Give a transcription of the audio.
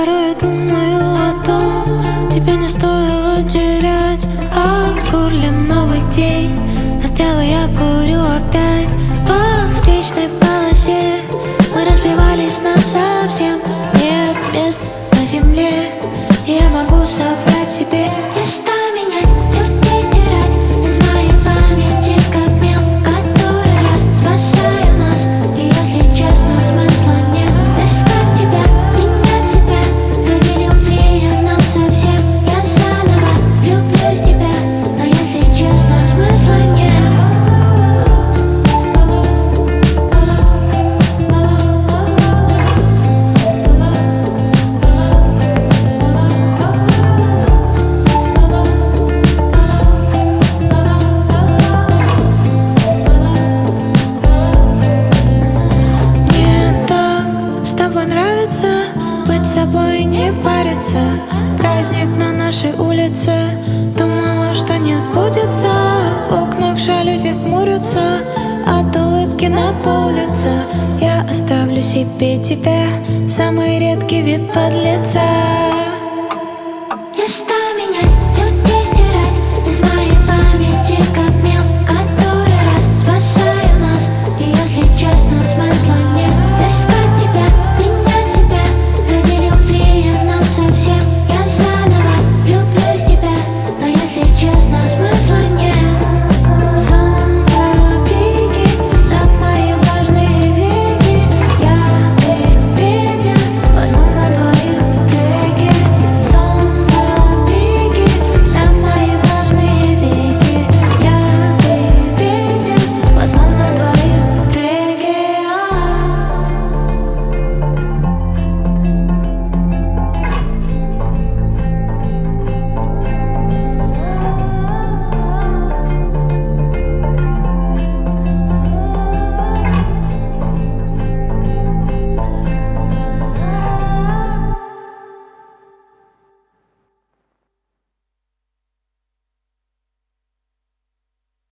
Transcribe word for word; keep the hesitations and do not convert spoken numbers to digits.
Порой я думаю о том, тебе не стоило терять. А в горле новый день, настал, и я курю опять. По встречной полосе мы разбивались на совсем. Нет мест на земле, где я могу соврать себе. Места менять, людей стирать из моей памяти, как мел, который раз спасая нас. И если честно, смысла нет искать тебя, менять себя ради любви насовсем. Я заново влюблюсь в тебя, но если честно, смысла нет. Нравится быть собой, не париться. Праздник на нашей улице, думала, что не сбудется. В окнах жалюзи хмурятся, от улыбки на улице. Я оставлю себе тебя, самый редкий вид подлеца.